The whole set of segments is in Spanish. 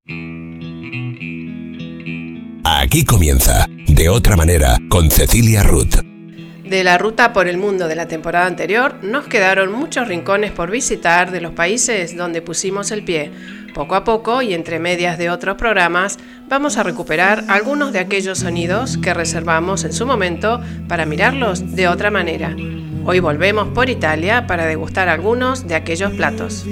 Aquí comienza De Otra Manera con Cecilia Roth. De la ruta por el mundo de la temporada anterior nos quedaron muchos rincones por visitar de los países donde pusimos el pie. Poco a poco y entre medias de otros programas vamos a recuperar algunos de aquellos sonidos que reservamos en su momento para mirarlos de otra manera. Hoy volvemos por Italia para degustar algunos de aquellos platos.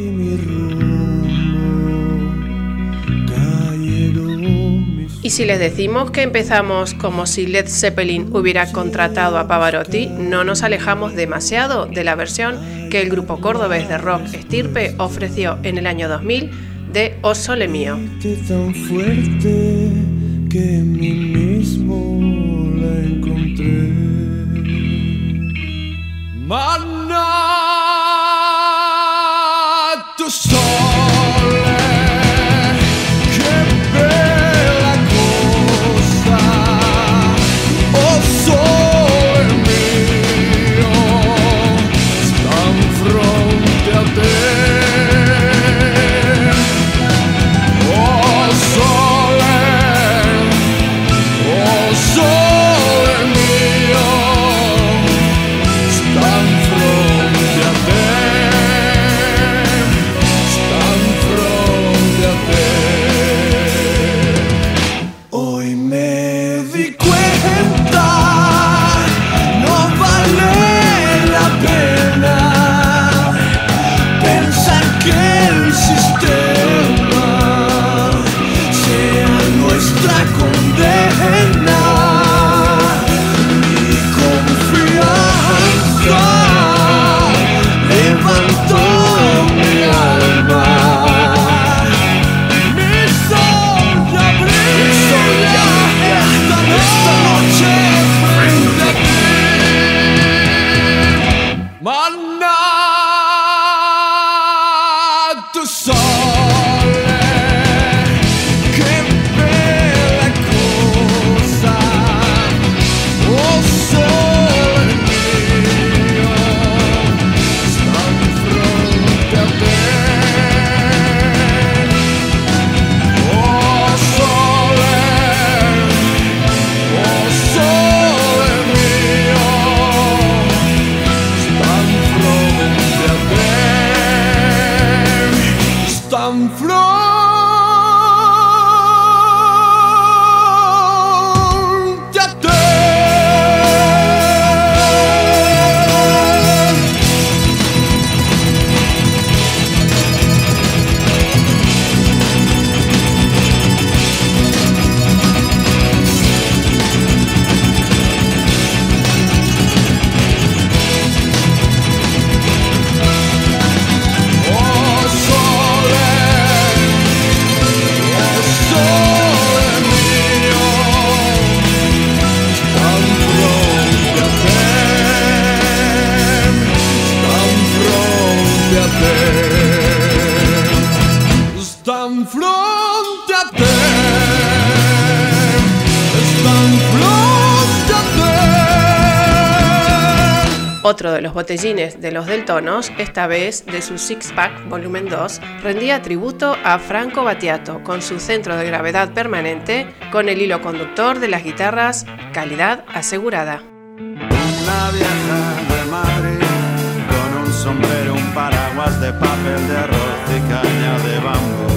Y si les decimos que empezamos como si Led Zeppelin hubiera contratado a Pavarotti, no nos alejamos demasiado de la versión que el grupo cordobés de rock Estirpe ofreció en el año 2000 de O Sole Mio. Tan fuerte que en mí mismo la encontré. Manna tu sole, che bella cosa, oh sole mio, sta in fronte a te. Oh sole mio, sta in fronte a te, sta in fronte a te. Hoy me di cuenta, no vale la pena pensar que el sistema sea nuestra condena. Mi confianza levantó mi alma. Mi sol ya brilla esta noche frente a ti. Manna tu sole, che bella cosa, oh sole mio, sta in fronte a te. Oh sole mio, sta in fronte a te, sta in fronte a te. Oh sole mio, sta in fronte a te, sta in fronte a te, sta in fronte a te, sta in fronte a te. Otro de los botellines de los Deltonos, esta vez de su Six Pack Volumen 2, rendía tributo a Franco Battiato con su centro de gravedad permanente, con el hilo conductor de las guitarras calidad asegurada. Una vieja de Madrid con un sombrero, un paraguas de papel de arroz y caña de bambú.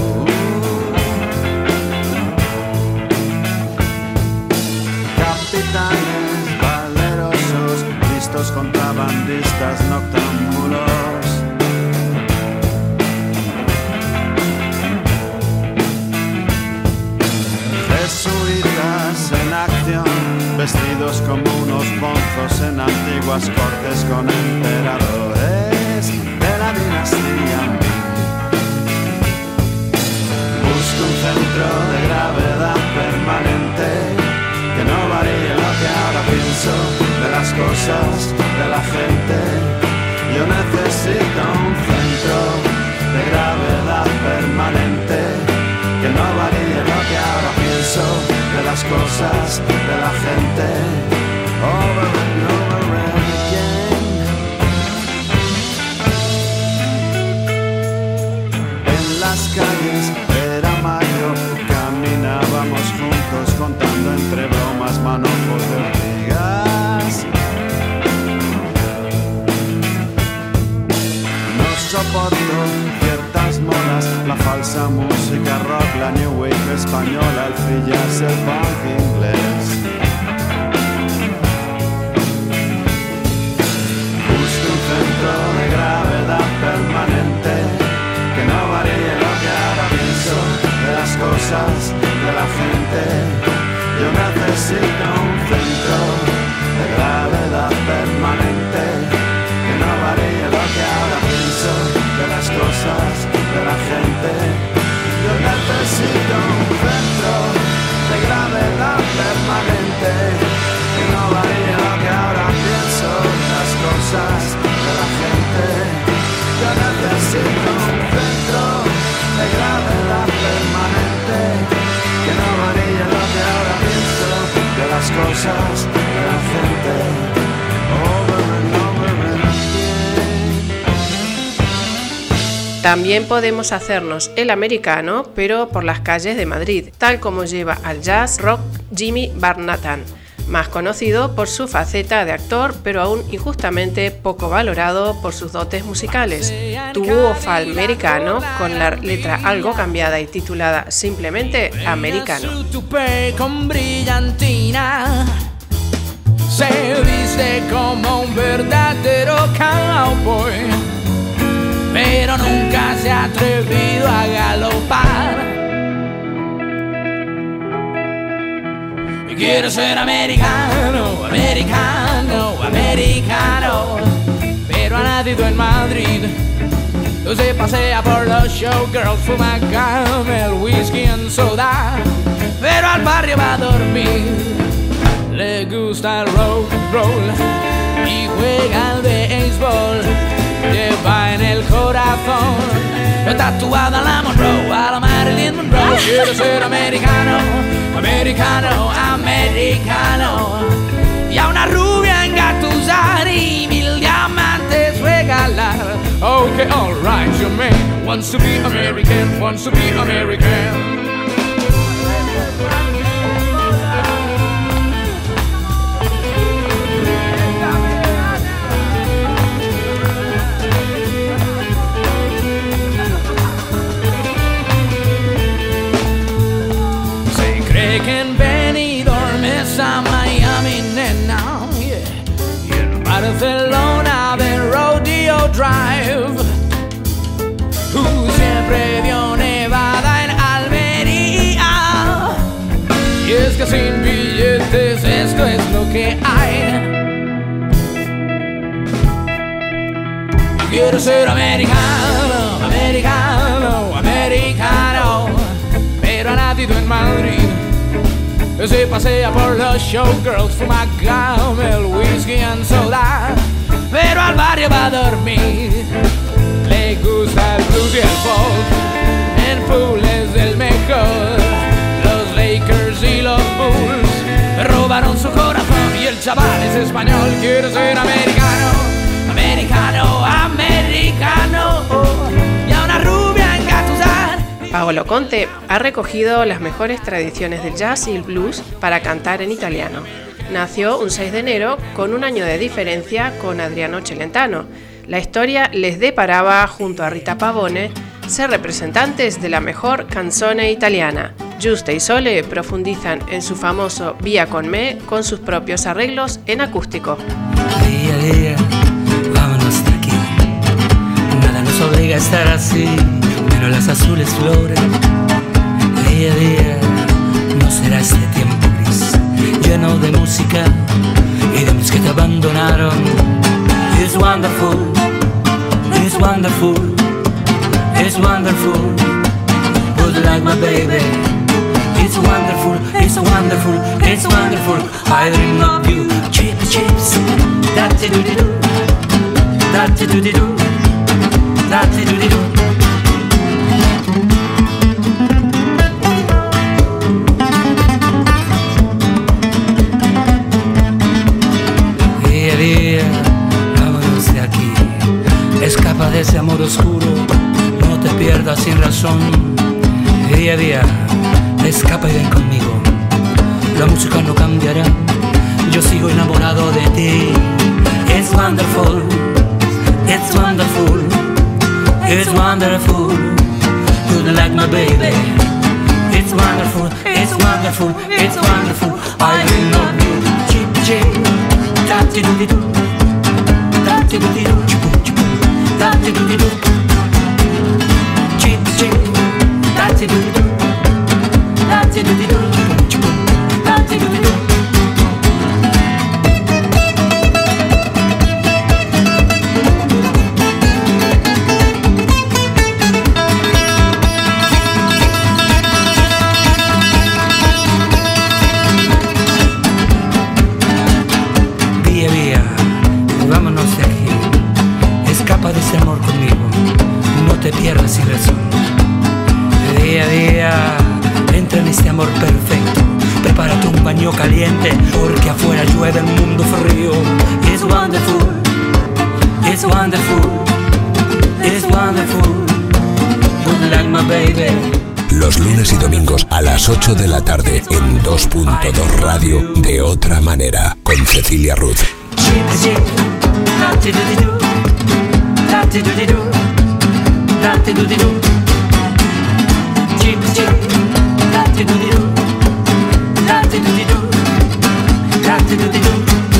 Capitanes valerosos, listos contrabandistas noctámbulos. Jesuitas en acción, vestidos como unos bonzos en antiguas cortes con emperadores de la dinastía Ming. Busco un centro de gravedad permanente que no varíe lo que ahora pienso de las cosas, de la gente. Yo necesito un centro de gravedad permanente que no varíe lo que ahora pienso de las cosas, de la gente. Over and over again. En las calles era mayo música rock, la new wave española, el free jazz, el punk inglés. Busco un centro de gravedad permanente que no varíe lo que ahora pienso de las cosas, de la gente. Yo necesito un centro de gravedad permanente que no varíe lo que ahora pienso de las cosas, de la gente. Yo necesito un centro de gravedad permanente que no varíe lo que ahora pienso de las cosas, de la gente. Yo necesito un centro de gravedad permanente que no varíe lo que ahora pienso de las cosas, de la gente. Over and over and again. También podemos hacernos el americano, pero por las calles de Madrid, tal como lleva al jazz rock Jimmy Barnatan, más conocido por su faceta de actor, pero aún injustamente poco valorado por sus dotes musicales. Tuvo americano con la letra algo cambiada y titulada simplemente Americano. Con brillantina se viste como un verdadero cowboy, pero nunca se ha atrevido a galopar. Quiero ser americano, americano, americano, pero ha nacido en Madrid. Se pasea por los showgirls, fuma camel, whisky and soda, pero al barrio va a dormir. Le gusta el rock and roll y juega al béisbol. Lleva en el corazón tatuada la Monroe, a la Marilyn Monroe. Quiero ser americano, americano, americano, y a una rubia engatusar y 1000 diamantes regalar. Okay, alright, your man wants to be American, wants to be American. Que en Benidorm es a Miami, nena, yeah. Y en Barcelona de Rodeo Drive. Siempre vio Nevada en Almería. Y es que sin billetes esto es lo que hay. Quiero ser americano, americano, americano, pero ha nacido en Madrid. Se pasea por los showgirls, fuma camel, whisky and soda, pero al barrio va a dormir. Le gusta el blues y el folk, en pool es el mejor. Los Lakers y los Bulls robaron su corazón y el chaval es español. Quiero ser americano, americano, americano, y a una rubia engatusar. Paolo Conte ha recogido las mejores tradiciones del jazz y el blues para cantar en italiano. Nació un 6 de enero con un año de diferencia con Adriano Celentano. La historia les deparaba, junto a Rita Pavone, ser representantes de la mejor canzone italiana. Giusta y Sole profundizan en su famoso Via con me con sus propios arreglos en acústico. Via, via, vámonos de aquí. Nada nos obliga a estar así, menos las azules flores. Via, via, no será este tiempo gris, lleno de música y de mis que te abandonaron. It's wonderful, it's wonderful, it's wonderful, but like my baby. It's wonderful, it's wonderful, it's wonderful. I dream of you, chips, chips. Da-ti-do-di-do, da-ti-do-di-do, da-ti-do-di-do. Via, via, vámonos de aquí. Escapa de ese amor oscuro, no te pierdas sin razón. Via, via, escapa y ven conmigo. La música no cambiará, yo sigo enamorado de ti. It's wonderful, it's wonderful, it's wonderful, to wouldn't like my baby. It's wonderful, it's wonderful, it's wonderful. I will love you. Chip chip, da-ti do di do, da-ti do di do, da-ti do di do. Chip chip, da-ti do di do, da-ti do di do, da-ti do di do. De ese amor conmigo, no te pierdas sin razón. Día a día, entra en este amor perfecto. Prepárate un baño caliente, porque afuera llueve el mundo frío. It's wonderful, it's wonderful, it's wonderful. Wouldn't like my baby. Los lunes y domingos a las 8 de la tarde en 2.2 Radio, De Otra Manera, con Cecilia Ruz. Da-ti-do-di-do, da-ti-do-di-do, chip chip, da-ti-do-di-do, da-ti-do-di-do, da-ti-do-di-do.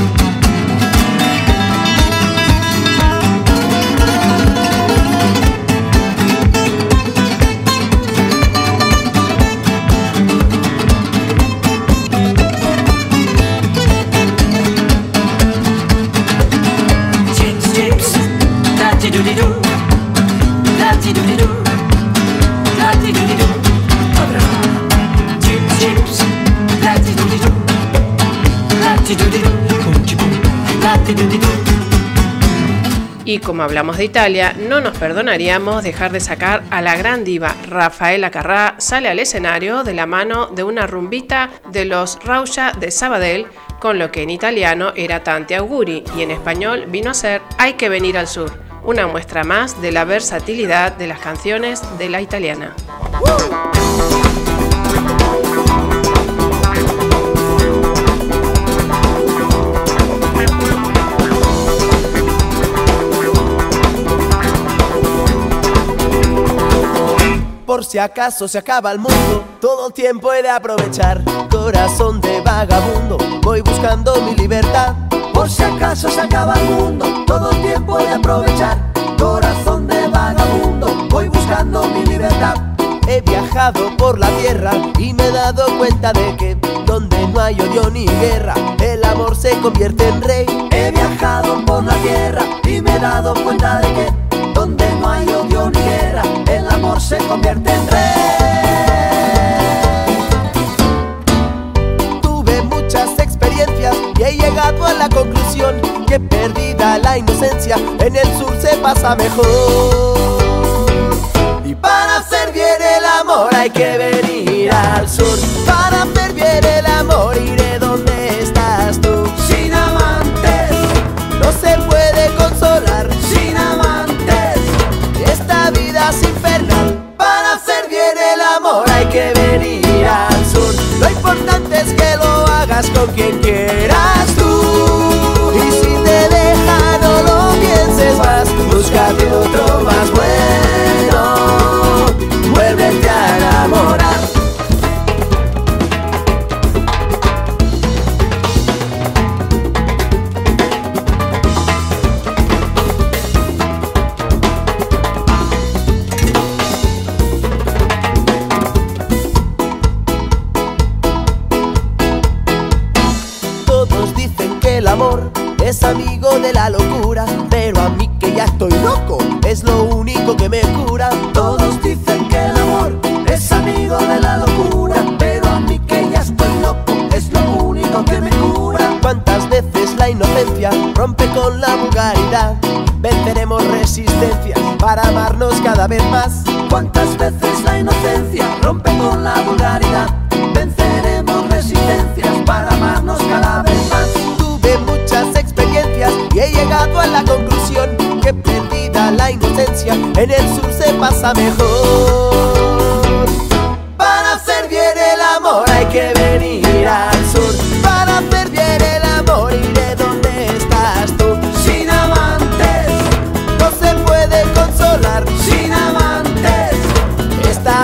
Y como hablamos de Italia, no nos perdonaríamos dejar de sacar a la gran diva Raffaella Carrà. Sale al escenario de la mano de una rumbita de los Rauja de Sabadell, con lo que en italiano era Tanti auguri y en español vino a ser Hay que venir al sur, una muestra más de la versatilidad de las canciones de la italiana. Por si acaso se acaba el mundo, todo el tiempo he de aprovechar. Corazón de vagabundo, voy buscando mi libertad. Por si acaso se acaba el mundo, todo el tiempo he de aprovechar. Corazón de vagabundo, voy buscando mi libertad. He viajado por la tierra y me he dado cuenta de que donde no hay odio ni guerra, el amor se convierte en rey. He viajado por la tierra y me he dado cuenta de que donde no hay odio ni guerra, el amor se convierte en rey. Tuve muchas experiencias y he llegado a la conclusión que perdida la inocencia, en el sur se pasa mejor. Y para hacer bien el amor hay que venir al sur. Para hacer bien el amor iré donde estás tú. Sin amantes no se puede consolar. Sin amantes esta vida es infernal. Para hacer bien el amor hay que venir al sur. Lo importante es que lo hagas con quien quieras tú. Y si te deja no lo pienses más, búscate otro más bueno. Vuélvete a enamorar. Todos dicen que el amor es amigo de la locura, pero a mí que ya estoy loco es lo único que me cura. Todos dicen que el amor es amigo de la locura, pero a mí que ya estoy loco es lo único que me cura. ¿Cuántas veces la inocencia rompe con la vulgaridad? Venceremos resistencias para amarnos cada vez más. ¿Cuántas veces la inocencia rompe con la vulgaridad? Venceremos resistencias para amarnos cada vez más. Tuve muchas experiencias y he llegado a la conclusión que perdida la inocencia, en el sur se pasa mejor. Para hacer bien el amor hay que venir al sur. Para hacer bien el amor iré donde estás tú. Sin amantes no se puede consolar. Sin amantes esta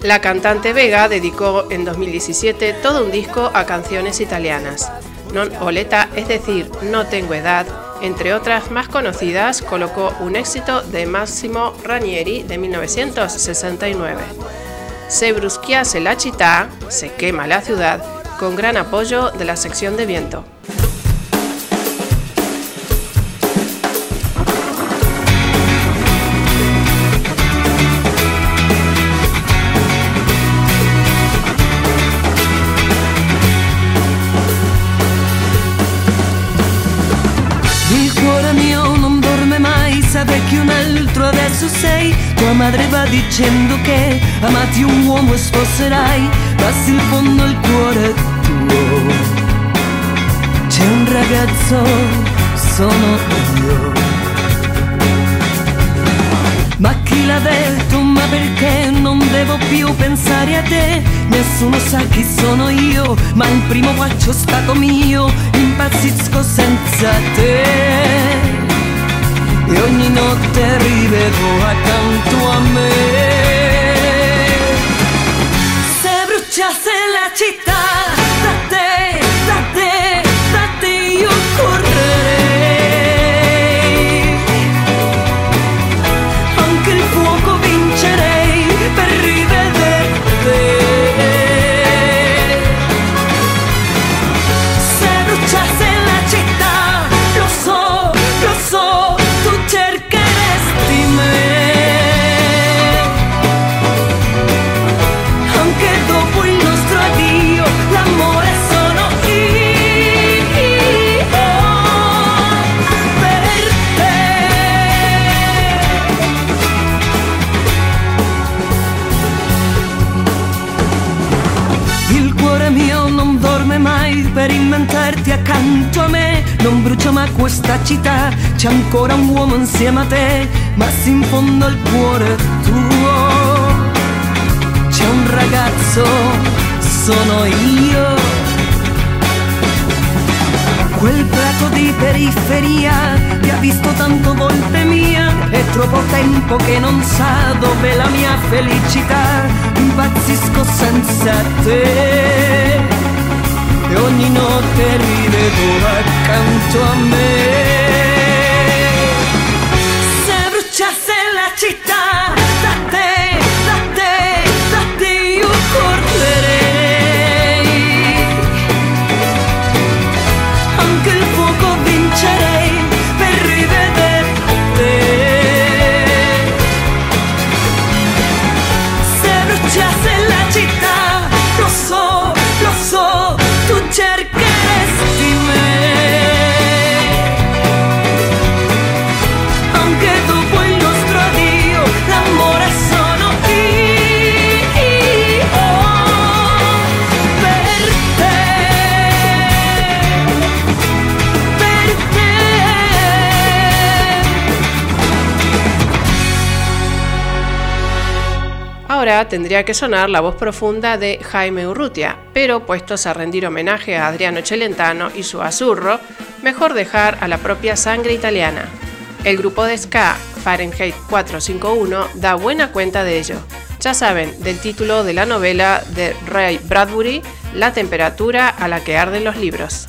La cantante Vega dedicó en 2017 todo un disco a canciones italianas. Non ho l'età, es decir, no tengo edad, entre otras más conocidas, colocó un éxito de Massimo Ranieri de 1969. Se bruschiase la città, se quema la ciudad, con gran apoyo de la sección de viento. Che un altro adesso sei, tua madre va dicendo che amati un uomo e sposerai, passi il fondo il cuore tuo. C'è un ragazzo, sono io. Ma chi l'ha detto, ma perché non devo più pensare a te? Nessuno sa chi sono io, ma il primo bacio è stato mio, impazzisco senza te. E ogni notte rivedo accanto a me. Se bruciasse la città, da te io correrei. Anche il fuoco vincerei per rivederti. Se bruciasse la città, lo so, cercheresti me. Anche dopo il nostro addio, l'amore sono io per te. Il cuore mio non dorme mai per inventarti accanto a me. Non brucia ma questa città, c'è ancora un uomo insieme a te, ma si in fondo al cuore tuo. C'è un ragazzo, sono io. Quel prato di periferia ti ha visto tanto volte mia, è troppo tempo che non sa dov'è la mia felicità. Impazzisco senza te. E ogni notte rivedo accanto a me. Se bruciasse la città, da te io correrei. Anche il fuoco vincerei per rivederti. Se bruciasse la città, lo so, tu cercheresti me. Anche dopo il nostro addio, l'amore sono io per te, per te. Ahora tendría que sonar la voz profunda de Jaime Urrutia, pero puestos a rendir homenaje a Adriano Celentano y su Azzurro, mejor dejar a la propia sangre italiana. El grupo de ska Fahrenheit 451 da buena cuenta de ello. Ya saben, del título de la novela de Ray Bradbury, La temperatura a la que arden los libros.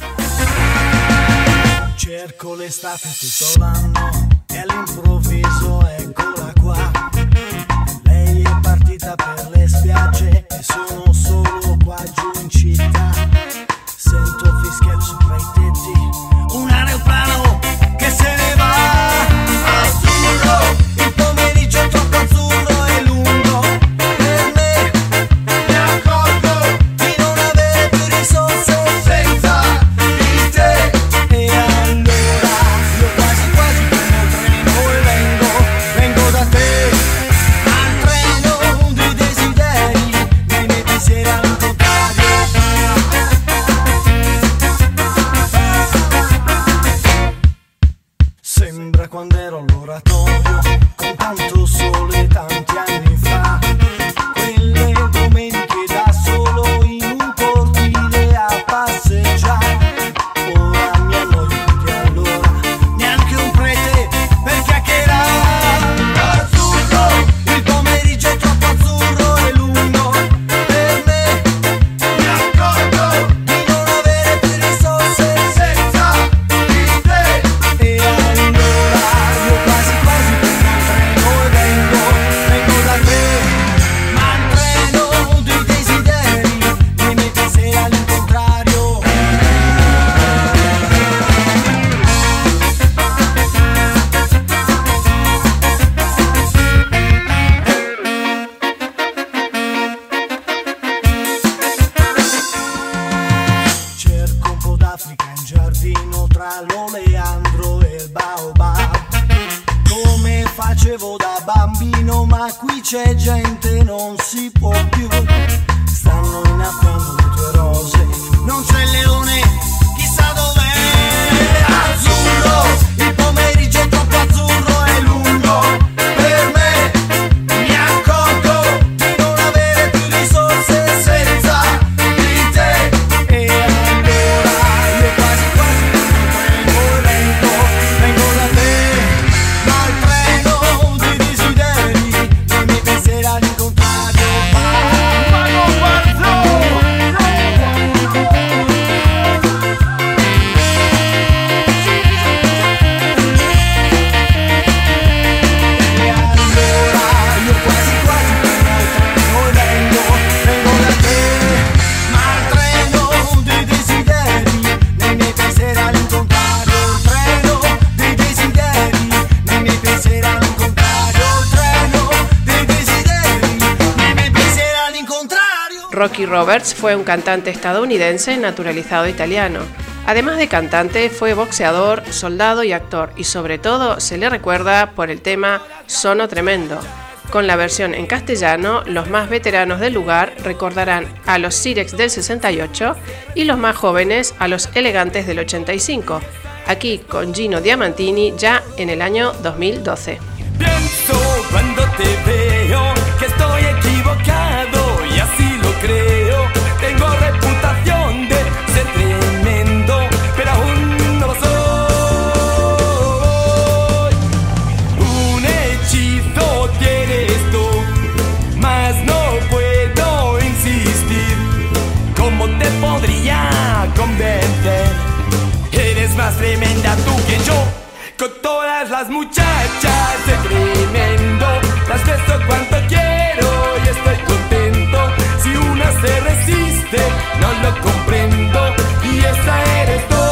Cerco l'estate tutto l'anno e all'improvviso eccola qua. Lei è partita per le spiagge e sono solo qua giù in città. Sento fischiare sopra i tetti un aeroplano che se ne va. Azzurro, il pomeriggio troppo azzurro e lungo per me. Mi accorgo di non avere più risorse senza di te. E allora io quasi prendo il treno e vengo da te. Al treno dei desideri, nei miei pensieri al contrario. Sembra quando ero all'oratorio, con tanto sole e tanti anni fa. Quelle domeniche da solo in un cortile a passeggiare. Ora mi annoio più di allora, neanche un prete per chiacchierare. Azzurro, il pomeriggio è troppo azzurro e lungo tra l'oleandro e il baobab. Come facevo da bambino, ma qui c'è gente, non si può più. Stanno innaffiando le tue rose, non c'è il leone, chissà dov'è. Azzurro, il pomeriggio troppo azzurro è lungo per me. Mi accorgo di non avere più risorse senza di te. E allora io quasi quasi vengo lento, vengo da te. Ma il treno di desideri che mi penserà all'incontrario. Ma non guardo. Rocky Roberts fue un cantante estadounidense naturalizado italiano. Además de cantante, fue boxeador, soldado y actor, y sobre todo se le recuerda por el tema Sono Tremendo. Con la versión en castellano, los más veteranos del lugar recordarán a los Sirex del 68 y los más jóvenes a los Elegantes del 85, aquí con Gino Diamantini ya en el año 2012. Pienso cuando te veo que estoy equivocado y así lo creo. Tengo reputación de ser tremendo, pero aún no lo soy. Un hechizo tienes tú, mas no puedo insistir. ¿Cómo te podría convencer? Eres más tremenda tú que yo. Con todas las muchachas de tremendo, las beso cuanto quiero y estoy contento. Si una se resiste, no lo comprendo y esa eres tú.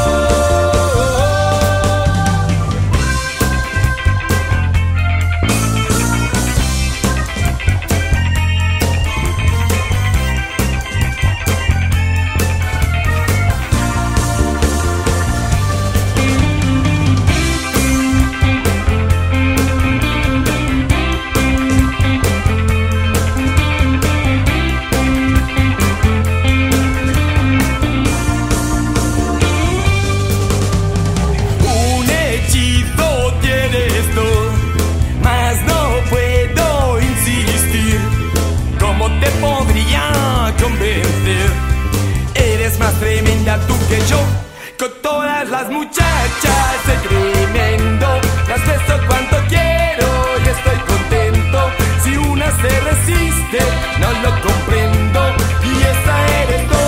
Tremenda tú que yo, con todas las muchachas de tremendo, las beso cuanto quiero y estoy contento. Si una se resiste, no lo comprendo y esa eres tú.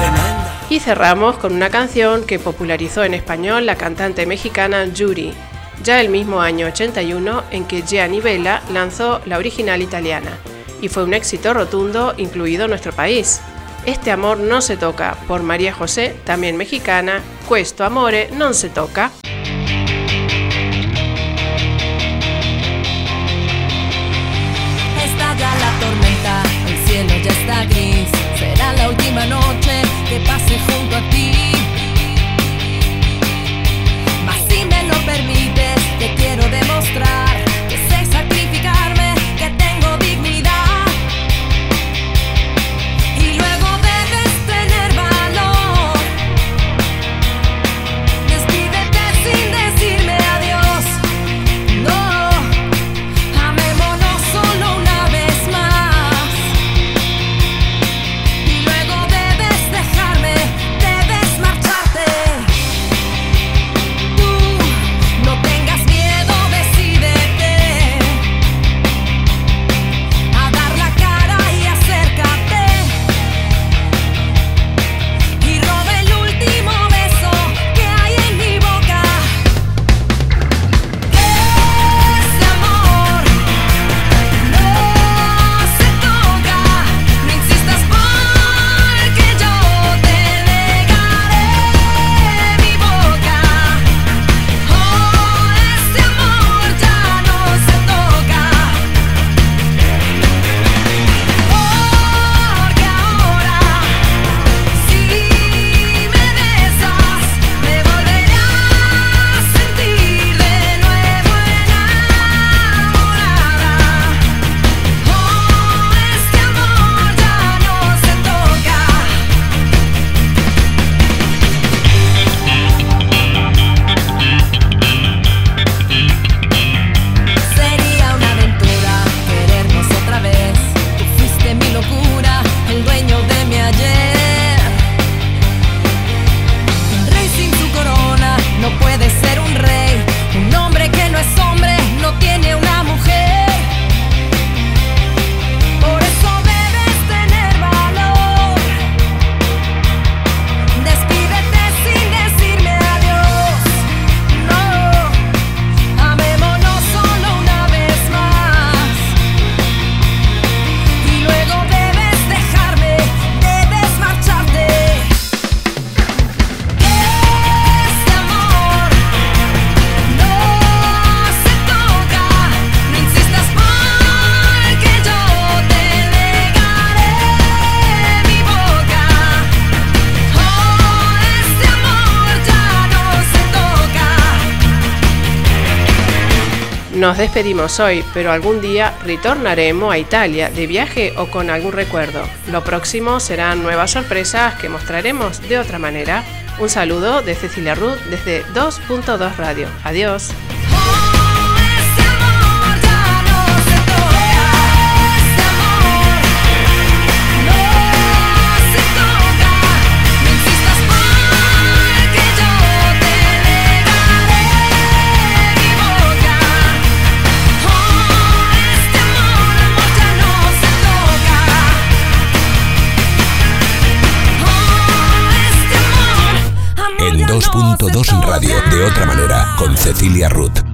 Y cerramos con una canción que popularizó en español la cantante mexicana Yuri. ya el mismo año 81 en que Gianni Vella lanzó la original italiana, y fue un éxito rotundo incluido nuestro país. Este amor no se toca, por María José, también mexicana, Questo amore non se toca. Estalla la tormenta, el cielo ya está gris, será la última noche que pase junto a ti. Mas si me lo permites, te quiero demostrar que sé sacrificarme, que tengo dignidad. Y luego debes tener valor. Despídete sin decirme adiós. No, amémonos solo una vez más. Y luego debes dejarme, debes marcharte. Tú no tengas miedo, decídete a dar la cara y acércate. Y roba el último beso que hay en mi boca. Ese amor no se toca. No insistas porque yo te negaré mi boca. Oh, ese amor ya no se toca. Porque ahora, si me besas, me volveré a sentir de nuevo enamorada. Oh, este amor ya no se toca. Sería una aventura querernos otra vez. Tú fuiste mi locura, el dueño de mi ayer. Un rey sin su corona no puede ser un rey. Un hombre que no es hombre no tiene una mujer. Por eso debes tener valor. Despídete sin decirme adiós. No, amémonos solo una vez más. Y luego debes dejarme, debes marcharte. Este amor no se toca. No insistas porque yo te negaré mi boca. Oh, este amor ya no se toca. Nos despedimos hoy, pero algún día retornaremos a Italia, de viaje o con algún recuerdo. Lo próximo serán nuevas sorpresas que mostraremos de otra manera. Un saludo de Cecilia Ruth desde 2.2 Radio. Adiós. En 2.2 Radio, de otra manera, con Cecilia Ruth.